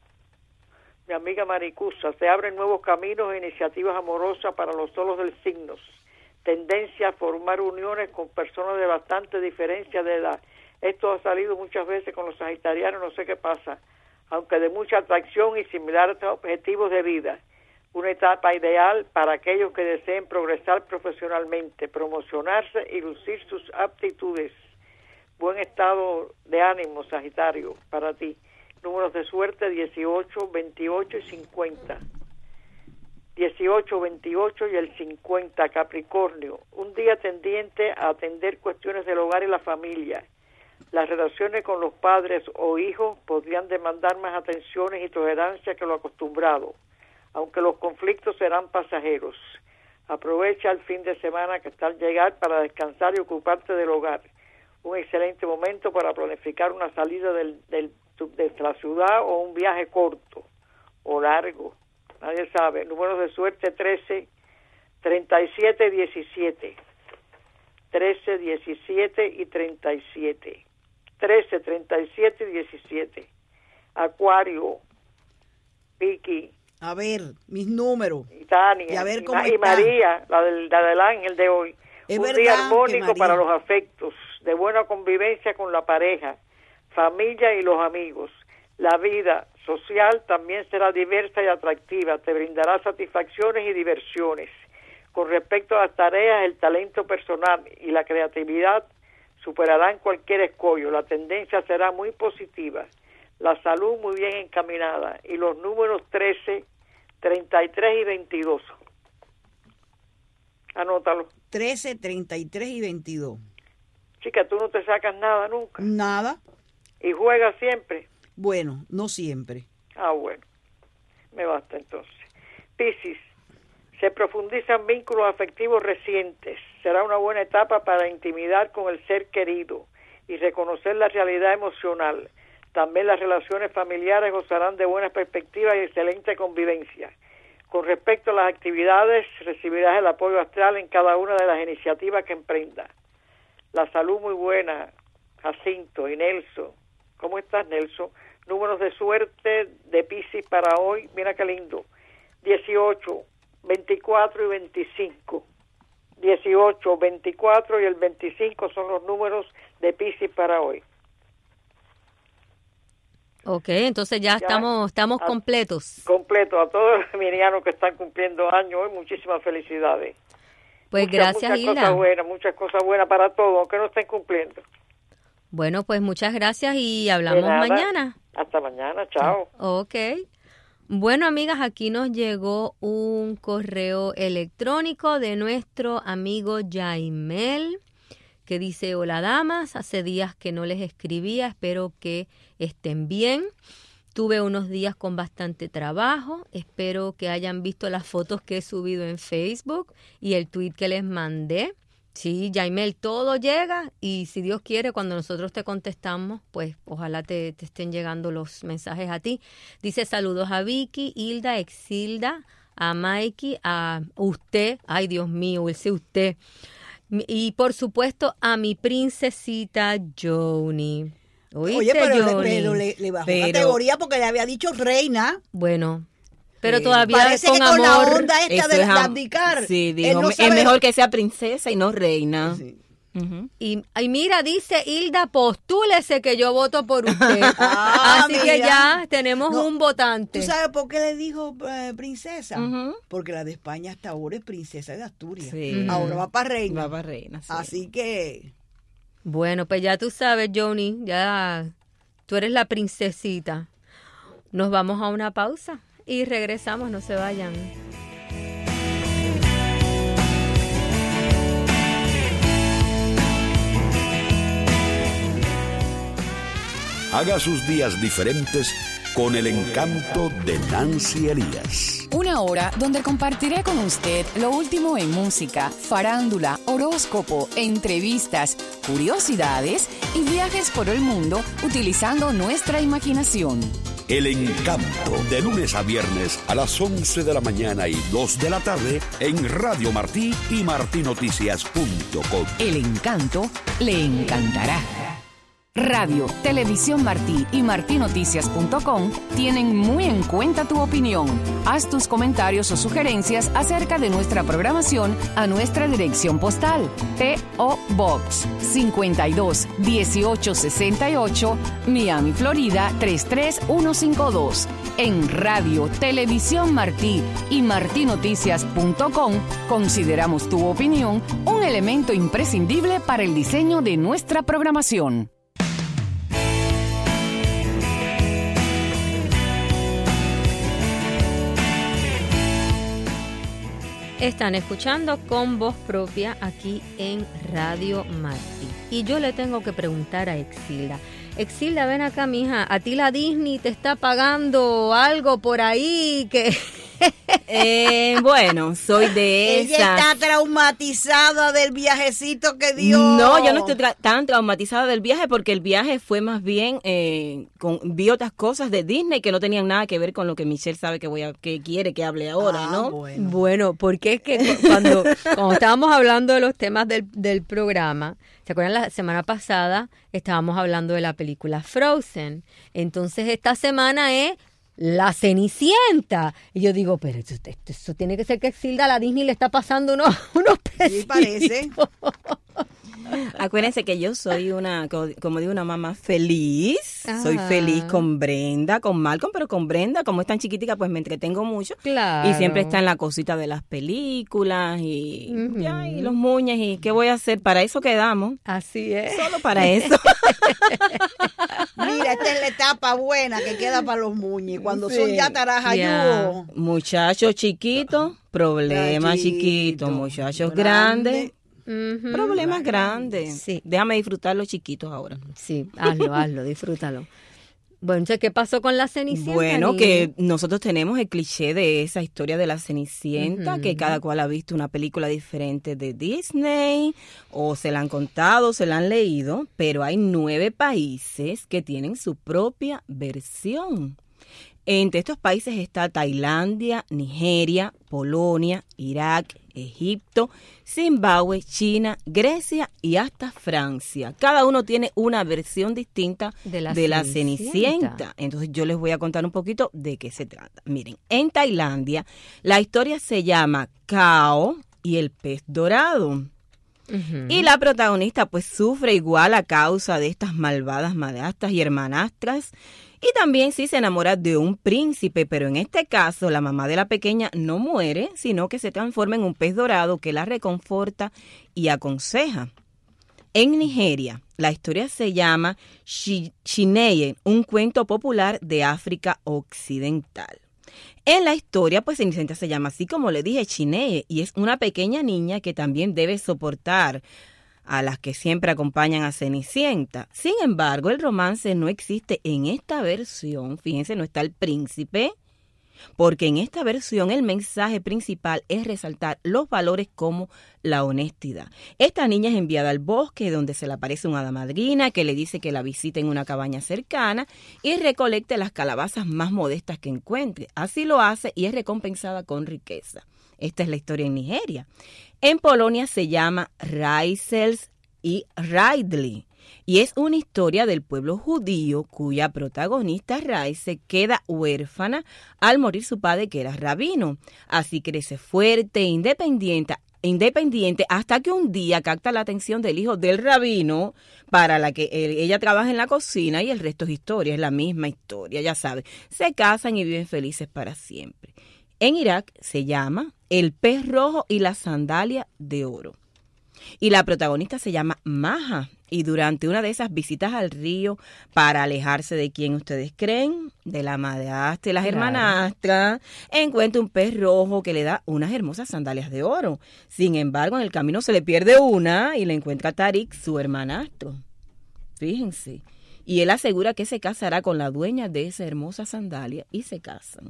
S9: Mi amiga Maricusa, se abren nuevos caminos e iniciativas amorosas para los solos del signo. Tendencia a formar uniones con personas de bastante diferencia de edad. Esto ha salido muchas veces con los sagitarianos, no sé qué pasa, aunque de mucha atracción y similares objetivos de vida. Una etapa ideal para aquellos que deseen progresar profesionalmente, promocionarse y lucir sus aptitudes. Buen estado de ánimo, Sagitario, para ti. Números de suerte dieciocho, veintiocho y cincuenta. dieciocho, veintiocho y el cincuenta. Capricornio. Un día tendiente a atender cuestiones del hogar y la familia. Las relaciones con los padres o hijos podrían demandar más atenciones y tolerancia que lo acostumbrado, aunque los conflictos serán pasajeros. Aprovecha el fin de semana que está al llegar para descansar y ocuparte del hogar. Un excelente momento para planificar una salida del, del, de la ciudad o un viaje corto o largo. Nadie sabe. Números de suerte trece, treinta y siete, diecisiete. trece, diecisiete y treinta y siete. trece, treinta y siete y diecisiete. Acuario. Vicky.
S4: A ver, mis números.
S9: Y Tania.
S4: Y a ver cómo
S9: y, y María, la del, la del ángel de hoy.
S4: Es
S9: un
S4: verdad
S9: día armónico
S4: que
S9: para los afectos, de buena convivencia con la pareja, familia y los amigos. La vida social también será diversa y atractiva, te brindará satisfacciones y diversiones. Con respecto a las tareas, el talento personal y la creatividad superarán cualquier escollo. La tendencia será muy positiva. La salud muy bien encaminada. Y los números trece, treinta y tres y veintidós. Anótalo.
S4: trece, treinta y tres y veintidós.
S9: Chica, tú no te sacas nada nunca.
S4: Nada.
S9: ¿Y juegas siempre?
S4: Bueno, no siempre.
S9: Ah, bueno. Me basta entonces. Piscis. Se profundizan vínculos afectivos recientes. Será una buena etapa para intimidar con el ser querido y reconocer la realidad emocional. También las relaciones familiares gozarán de buenas perspectivas y excelente convivencia. Con respecto a las actividades, recibirás el apoyo astral en cada una de las iniciativas que emprendas. La salud muy buena, Jacinto y Nelson. ¿Cómo estás, Nelson? Números de suerte de Piscis para hoy. Mira qué lindo. dieciocho, veinticuatro y veinticinco. dieciocho, veinticuatro y el veinticinco son los números de Piscis para hoy.
S2: Ok, entonces ya, ya estamos estamos a, completos.
S9: Completos. A todos los geminianos que están cumpliendo años hoy, muchísimas felicidades.
S2: Pues muchas, gracias,
S9: muchas
S2: Hilda.
S9: Muchas cosas buenas, muchas cosas buenas para todos, aunque no estén cumpliendo.
S2: Bueno, pues muchas gracias y hablamos mañana.
S9: Hasta mañana, chao.
S2: Ok. Bueno, amigas, aquí nos llegó un correo electrónico de nuestro amigo Jaimel, que dice: hola damas, hace días que no les escribía, espero que estén bien. Tuve unos días con bastante trabajo, espero que hayan visto las fotos que he subido en Facebook y el tweet que les mandé Sí, Yaimel, todo llega y si Dios quiere, cuando nosotros te contestamos, pues ojalá te, te estén llegando los mensajes a ti. Dice saludos a Vicky, Hilda, Exilda, a Mikey, a usted, ay Dios mío, ese usted. Y por supuesto a mi princesita Joni. ¿Oíste,
S4: Oye, pero,
S2: Joni?
S4: le, pero le, le bajó
S3: Pero-
S4: categoría porque le había dicho reina.
S2: Bueno, pero
S3: Sí.
S2: todavía
S4: Parece
S2: con
S4: que con
S2: amor.
S4: la onda esta
S3: Eso
S4: de,
S3: es
S4: de
S3: am-
S4: abdicar.
S3: Sí,
S4: él
S3: dijo,
S4: no
S3: es
S4: sabe-
S3: mejor que sea princesa y no reina.
S4: Sí.
S3: Ujú.
S2: Y, y mira, dice Hilda, postúlese que yo voto por usted.
S4: Ah,
S2: Así que
S4: mira.
S2: ya tenemos
S4: No,
S2: un votante.
S4: ¿Tú sabes por qué le dijo eh, princesa?
S3: Ujú.
S4: Porque la de España hasta ahora es princesa de Asturias.
S3: Sí.
S4: Ahora va para reina.
S3: Va para reina, sí.
S4: Así que...
S2: Bueno, pues ya tú sabes, Joni, ya tú eres la princesita. Nos vamos a una pausa y regresamos, no se vayan.
S8: Haga sus días diferentes con el encanto de Nancy Elías.
S10: Una hora donde compartiré con usted lo último en música, farándula, horóscopo, entrevistas, curiosidades y viajes por el mundo utilizando nuestra imaginación.
S8: El encanto, de lunes a viernes a las once de la mañana y dos de la tarde en Radio Martí y martinoticias punto com.
S10: El encanto le encantará. Radio, Televisión Martí y martinoticias punto com tienen muy en cuenta tu opinión. Haz tus comentarios o sugerencias acerca de nuestra programación a nuestra dirección postal. P O. Box cincuenta y dos dieciocho sesenta y ocho, Miami, Florida tres tres uno cinco dos. En Radio, Televisión Martí y martinoticias punto com consideramos tu opinión un elemento imprescindible para el diseño de nuestra programación.
S2: Están escuchando con voz propia aquí en Radio Martí. Y yo le tengo que preguntar a Exilda. Exilda, ven acá, mija. ¿A ti la Disney te está pagando algo por ahí que...?
S3: Eh, bueno, soy de
S4: Ella
S3: esas.
S4: está traumatizada del viajecito que dio.
S3: No, yo no estoy tra- tan traumatizada del viaje porque el viaje fue más bien, eh, con, vi otras cosas de Disney que no tenían nada que ver con lo que Michelle sabe que voy a, que quiere que hable ahora,
S4: Ah,
S3: ¿no?
S4: bueno.
S2: Bueno, porque es que cu- cuando, cuando estábamos hablando de los temas del, del programa, ¿se acuerdan? La semana pasada estábamos hablando de la película Frozen. Entonces esta semana es La Cenicienta. Y yo digo, pero eso, esto- eso tiene que ser que Exilda a la Disney le está pasando unos, unos
S4: Sí, parece.
S2: pesitos.
S3: Acuérdense que yo soy una, co- como digo, una mamá feliz. Soy
S2: Ah.
S3: feliz con Brenda, con Malcolm, pero con Brenda, como es tan chiquitica, pues me entretengo mucho.
S2: Claro.
S3: Y siempre está en la cosita de las películas y,
S2: Ujú.
S3: ya, y los muñes y qué voy a hacer. Para eso quedamos.
S2: Así es.
S3: Solo para eso.
S4: Mira, esta es la etapa buena que queda para los muñes. Cuando son
S3: Sí.
S4: ya tarajayú.
S2: Ya.
S3: Muchachos chiquitos, problemas
S4: Chiquito,
S3: chiquitos. Muchachos
S4: grande.
S3: grandes,
S2: Ujú.
S3: problemas grandes.
S2: Sí.
S3: Déjame disfrutar los chiquitos ahora.
S2: Sí, hazlo, hazlo, disfrútalo. Bueno, entonces, ¿qué pasó con la Cenicienta?
S3: Bueno,
S2: Ni-
S3: que nosotros tenemos el cliché de esa historia de la Cenicienta,
S2: Ujú.
S3: que cada cual ha visto una película diferente de Disney, o se la han contado, se la han leído, pero hay nueve países que tienen su propia versión. Entre estos países está Tailandia, Nigeria, Polonia, Irak, Egipto, Zimbabue, China, Grecia y hasta Francia. Cada uno tiene una versión distinta
S2: De la
S3: Cenicienta.
S2: Cenicienta.
S3: Entonces yo les voy a contar un poquito de qué se trata. Miren, en Tailandia la historia se llama Kao y el pez dorado.
S2: Ujú.
S3: Y la protagonista pues sufre igual a causa de estas malvadas madrastras y hermanastras. Y también sí se enamora de un príncipe, pero en este caso la mamá de la pequeña no muere, sino que se transforma en un pez dorado que la reconforta y aconseja. En Nigeria, la historia se llama Shi- Chineye, un cuento popular de África Occidental. En la historia, pues Cenicienta se llama así como le dije, Chineye, y es una pequeña niña que también debe soportar a las que siempre acompañan a Cenicienta. Sin embargo, el romance no existe en esta versión. Fíjense, no está el príncipe porque en esta versión el mensaje principal es resaltar los valores como la honestidad. Esta niña es enviada al bosque donde se le aparece una hada madrina que le dice que la visite en una cabaña cercana y recolecte las calabazas más modestas que encuentre. Así lo hace y es recompensada con riqueza. Esta es la historia en Nigeria. En Polonia se llama Raisels y Ridley. Y es una historia del pueblo judío cuya protagonista Raise queda huérfana al morir su padre, que era rabino. Así crece fuerte e independiente, independiente hasta que un día capta la atención del hijo del rabino, para la que él, ella trabaja en la cocina, y el resto es historia, es la misma historia, ya sabes. Se casan y viven felices para siempre. En Irak se llama El pez rojo y la sandalia de oro. Y la protagonista se llama Maja. Y durante una de esas visitas al río, para alejarse de quien ustedes creen, de la madrastra y las
S2: Claro.
S3: hermanastras, encuentra un pez rojo que le da unas hermosas sandalias de oro. Sin embargo, en el camino se le pierde una y le encuentra a Tarik, su hermanastro. Fíjense. Y él asegura que se casará con la dueña de esa hermosa sandalia y se casan.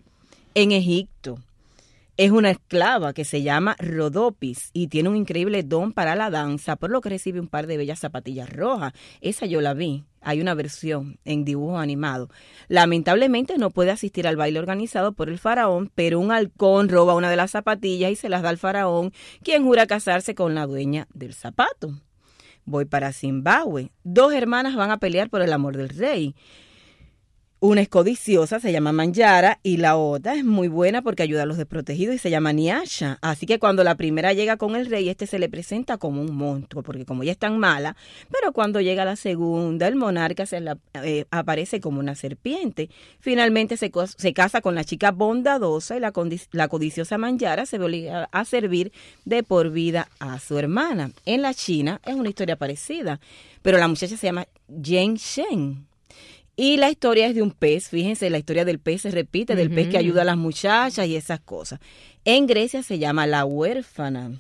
S3: En Egipto es una esclava que se llama Rodopis y tiene un increíble don para la danza, por lo que recibe un par de bellas zapatillas rojas. Esa yo la vi. Hay una versión en dibujo animado. Lamentablemente no puede asistir al baile organizado por el faraón, pero un halcón roba una de las zapatillas y se las da al faraón, quien jura casarse con la dueña del zapato. Voy para Zimbabue. Dos hermanas van a pelear por el amor del rey. Una es codiciosa, se llama Manjara, y la otra es muy buena porque ayuda a los desprotegidos y se llama Nyasha. Así que cuando la primera llega con el rey, este se le presenta como un monstruo, porque como ella es tan mala, pero cuando llega la segunda, el monarca se la, eh, aparece como una serpiente. Finalmente se, se casa con la chica bondadosa y la, la codiciosa Manjara se ve obligada a servir de por vida a su hermana. En la China es una historia parecida, pero la muchacha se llama Yen Shen. Y la historia es de un pez, fíjense, la historia del pez se repite, del uh-huh. pez que ayuda a las muchachas y esas cosas. En Grecia se llama La huérfana.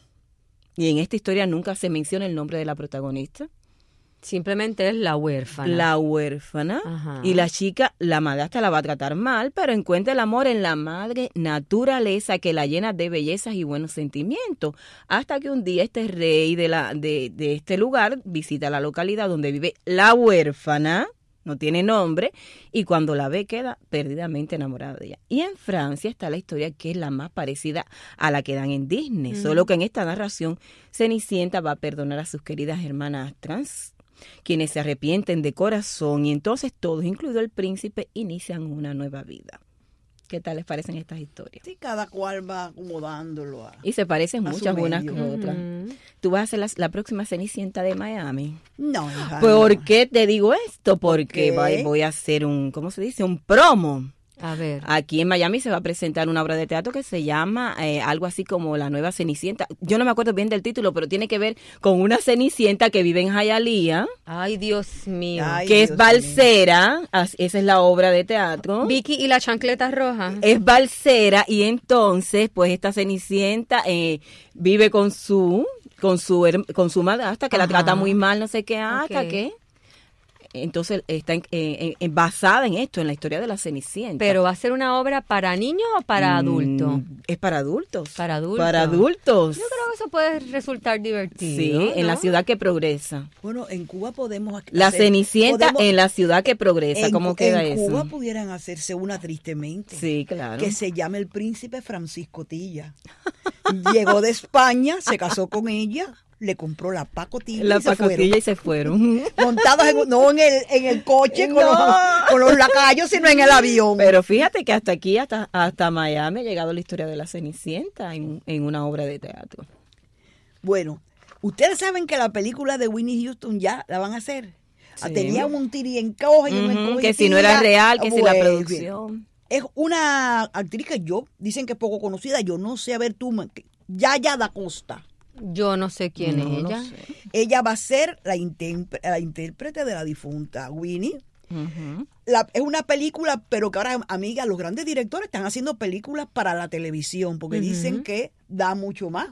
S3: Y en esta historia nunca se menciona el nombre de la protagonista.
S2: Simplemente es la huérfana.
S3: La huérfana.
S2: Ajá.
S3: Y la chica, la madrastra la va a tratar mal, pero encuentra el amor en la madre naturaleza que la llena de bellezas y buenos sentimientos. Hasta que un día este rey de, la, de, de este lugar visita la localidad donde vive la huérfana. No tiene nombre, y cuando la ve queda perdidamente enamorada de ella. Y en Francia está la historia que es la más parecida a la que dan en Disney, mm. solo que en esta narración Cenicienta va a perdonar a sus queridas hermanas trans, quienes se arrepienten de corazón, y entonces todos, incluido el príncipe, inician una nueva vida. ¿Qué tal les parecen estas historias?
S4: Sí, cada cual va acomodándolo a
S3: Y se parecen
S4: a
S3: muchas
S4: su
S3: unas
S4: medio.
S3: con otras.
S2: Ujú.
S3: ¿Tú vas a ser la, la próxima Cenicienta de Miami?
S4: No, hija,
S3: ¿Por
S4: no.
S3: qué te digo esto? Porque
S4: qué?
S3: voy, voy a hacer un, ¿cómo se dice? Un promo.
S2: A ver.
S3: Aquí en Miami se va a presentar una obra de teatro que se llama eh, algo así como La Nueva Cenicienta. Yo no me acuerdo bien del título, pero tiene que ver con una Cenicienta que vive en Hialeah,
S2: Ay, Dios mío.
S4: Ay,
S3: que
S4: Dios
S3: es balsera. As- Esa es la obra de teatro.
S2: Vicky y la chancleta roja.
S3: Es balsera, y entonces pues esta Cenicienta eh, vive con su con su her- con su madrastra que la
S2: Ajá.
S3: trata muy mal, no sé qué, hasta
S2: Ok.
S3: que entonces está en- eh, en- basada en esto, en la historia de la Cenicienta.
S2: Pero ¿va a ser una obra para niños o para adultos?
S3: Mm, es para adultos.
S2: Para adultos.
S3: Para adultos.
S2: Yo creo que eso puede resultar divertido.
S3: Sí, en
S2: ¿no?
S3: la ciudad que progresa.
S4: Bueno, en Cuba podemos
S3: La
S4: hacer-
S3: Cenicienta
S4: podemos-
S3: en la ciudad que progresa.
S4: en,
S3: ¿Cómo queda
S4: en
S3: eso?
S4: Cuba pudieran hacerse una tristemente.
S3: Sí, claro.
S4: Que se llame el príncipe Francisco Tilla. Llegó de España, se casó con ella, le compró la pacotilla
S3: La
S4: y se
S3: pacotilla
S4: fueron.
S3: y se fueron.
S4: Montados en, no en el, en el coche con,
S3: No.
S4: los, con los lacayos, sino en el avión.
S3: Pero fíjate que hasta aquí, hasta, hasta Miami, ha llegado la historia de la Cenicienta en, en una obra de teatro.
S4: Bueno, ustedes saben que la película de Whitney Houston ya la van a hacer.
S3: Sí.
S4: Tenía un tiri en coja y un
S3: Ujú,
S4: encoge y
S3: que si no era
S4: tira.
S3: real, que si la
S4: Bueno,
S3: producción.
S4: Es una actriz que yo, dicen que es poco conocida, yo no sé, a ver tú, Yaya da Costa.
S2: Yo no sé quién
S3: No,
S2: es
S3: no
S2: ella.
S3: sé.
S4: Ella va a ser la, intérpre- la intérprete de la difunta Winnie.
S3: Ujú.
S4: La- es una película, pero que ahora, amigas, los grandes directores están haciendo películas para la televisión, porque
S2: Ujú.
S4: dicen que da mucho más.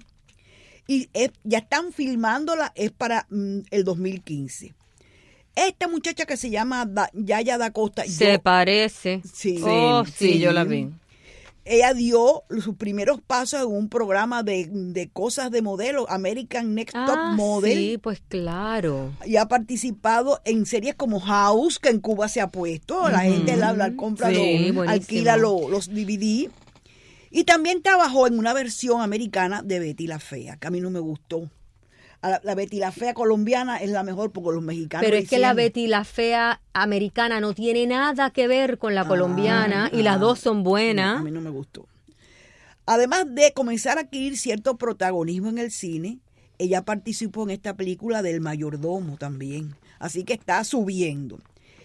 S4: Y es- ya están filmándola, es para mm, el dos mil quince. Esta muchacha que se llama Da- Yaya da Costa.
S2: Se
S4: yo-
S2: parece.
S4: Sí.
S3: Sí,
S2: Oh,
S3: sí,
S2: sí.
S3: yo la vi.
S4: ella dio sus primeros pasos en un programa de, de cosas de modelo, American Next Top
S2: Ah,
S4: Model.
S2: sí, pues claro.
S4: Y ha participado en series como House, que en Cuba se ha puesto. La
S2: Ujú.
S4: gente la, la compra,
S2: Sí,
S4: lo-
S2: buenísimo.
S4: alquila lo- los D V D. Y también trabajó en una versión americana de Betty la Fea, que a mí no me gustó. A La, la Betty la Fea colombiana es la mejor porque los mexicanos
S2: Pero es que la
S4: decían-
S2: Betty la Fea americana no tiene nada que ver con la colombiana y las
S4: ah,
S2: dos son
S4: A
S2: buenas.
S4: mí no me gustó. Además de comenzar a adquirir cierto protagonismo en el cine, ella participó en esta película del Mayordomo también. Así que está subiendo.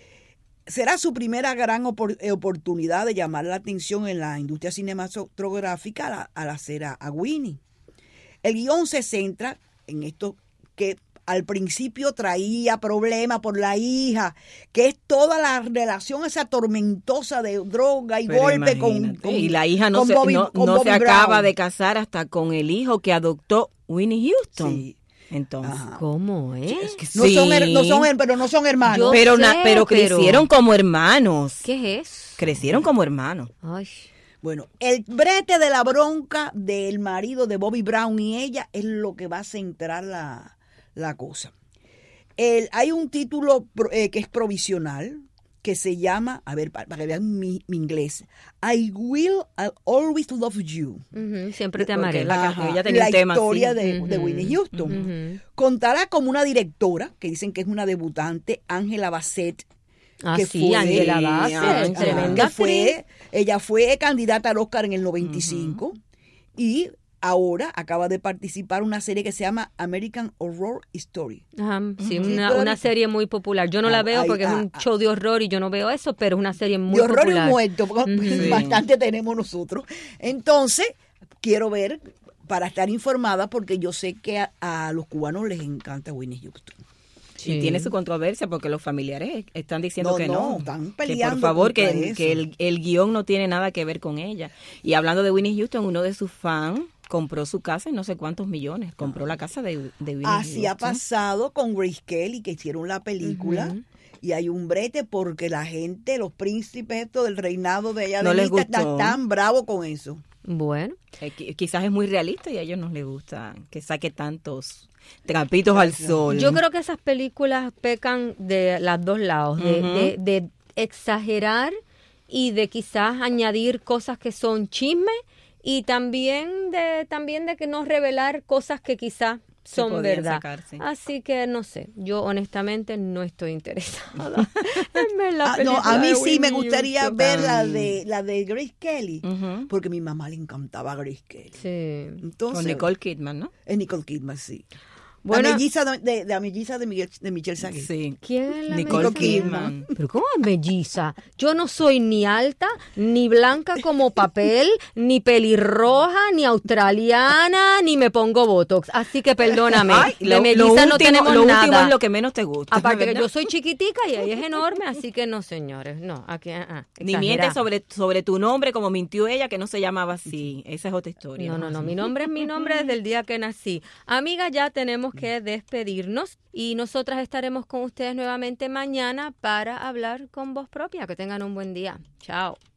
S4: Será su primera gran opor- eh, oportunidad de llamar la atención en la industria cinematográfica al, al hacer a, a Winnie. El guión se centra en esto que al principio traía problemas por la hija, que es toda la relación esa tormentosa de droga y
S3: Pero
S4: golpe con,
S3: imagínate,
S4: con-
S3: y la hija no
S4: con
S3: se,
S4: Bobby-
S3: no,
S4: con
S3: no
S4: Bobby
S3: se acaba
S4: Brown.
S3: de casar hasta con el hijo que adoptó Winnie Houston.
S4: Sí.
S3: Entonces,
S4: Ajá.
S2: ¿Cómo es?
S3: que
S4: No son, her-
S3: sí.
S4: no son her- pero no son hermanos.
S2: Yo
S3: pero,
S2: sé,
S3: na- pero
S2: pero-
S3: crecieron como hermanos.
S2: ¿Qué es?
S3: Crecieron como hermanos.
S2: Ay,
S4: Bueno, el brete de la bronca del marido de Bobby Brown y ella es lo que va a centrar la, la cosa. El, hay un título pro- eh, que es provisional, que se llama, a ver, para, para que vean mi, mi inglés, I Will I'll Always Love You.
S2: ujú, siempre te
S3: Porque
S2: amaré.
S3: la-
S4: Ajá,
S3: ella tenía
S4: la
S3: un tema
S4: historia
S3: así.
S4: de, de
S2: Ujú,
S4: Whitney Houston.
S2: ujú.
S4: Contará como una directora, que dicen que es una debutante, Angela Bassett.
S2: Ah,
S4: que
S2: sí,
S4: fue-
S2: Angela
S3: Sí,
S2: Bassett,
S3: Angela.
S2: tremenda
S4: que fue,
S2: actriz.
S4: ella fue candidata al Oscar en el noventa y cinco y ahora acaba de participar en una serie que se llama American Horror Story.
S2: Ajá, sí,
S4: Sí,
S2: una,
S4: pero-
S2: una serie muy popular. Yo no la
S4: Ah,
S2: veo
S4: ay,
S2: porque es
S4: ah,
S2: un
S4: ah.
S2: show de horror y yo no veo eso, pero es una serie muy
S4: De horror
S2: popular.
S4: y muerto, porque
S2: Ujú.
S4: bastante tenemos nosotros. Entonces, quiero ver para estar informada porque yo sé que a, a los cubanos les encanta Whitney Houston.
S3: Y
S2: Sí.
S3: tiene su controversia porque los familiares están diciendo
S4: No,
S3: que
S4: no,
S3: no.
S4: están
S3: que
S4: peleando
S3: por favor,
S4: contra
S3: que,
S4: eso.
S3: que el, el guión no tiene nada que ver con ella. Y hablando de Winnie Houston, uno de sus fans compró su casa en no sé cuántos millones. Compró la casa de, de Winnie
S4: Así ha
S3: Houston.
S4: pasado con Grace Kelly, que hicieron la película.
S2: Ujú.
S4: Y hay un brete porque la gente, los príncipes estos del reinado de allá
S3: No
S4: de
S3: les
S4: Mita, están
S3: gustó.
S4: tan bravos con eso.
S2: Bueno,
S3: Eh, qui- quizás es muy realista y a ellos no les gusta que saque tantos trapitos al sol.
S2: yo creo que esas películas pecan de los dos lados, de,
S3: Ujú.
S2: de- de exagerar y de quizás añadir cosas que son chismes y también de también de que no revelar cosas que quizás
S3: Se
S2: son
S3: podían
S2: verdad.
S3: sacar, sí.
S2: Así que no sé, yo honestamente no estoy interesada en ver la
S4: Ah, no,
S2: película
S4: a mí
S2: de
S4: sí me
S2: Whitney
S4: gustaría
S2: Houston.
S4: ver la de la de Grace Kelly,
S3: Ujú.
S4: porque a mi mamá le encantaba Grace Kelly.
S2: Sí.
S4: Entonces,
S3: Con Nicole Kidman, ¿no?
S4: es Nicole Kidman, sí.
S2: Bueno.
S4: la melliza de, de, la melliza de, Miguel, de Michelle Saget.
S3: Sí.
S2: ¿Quién es la
S3: Nicole
S2: melliza?
S3: Kidman.
S2: Pero ¿cómo es melliza? Yo no soy ni alta, ni blanca como papel, ni pelirroja, ni australiana, ni me pongo botox. Así que perdóname.
S3: Ay,
S2: de
S3: lo,
S2: melliza
S3: lo
S2: no
S3: último,
S2: tenemos
S3: lo
S2: nada.
S3: último es lo que menos te gusta.
S2: Aparte que
S3: ¿verdad?
S2: yo soy chiquitica y ella es enorme, así que no, señores. No, aquí ah, ah,
S3: Ni
S2: exagerada.
S3: mientes sobre, sobre tu nombre como mintió ella, que no se llamaba así. Esa es otra historia.
S2: No, no, no. Mi nombre es mi nombre desde el día que nací. Amiga, ya tenemos que despedirnos y nosotras estaremos con ustedes nuevamente mañana para hablar con voz propia. Que tengan un buen día. Chao.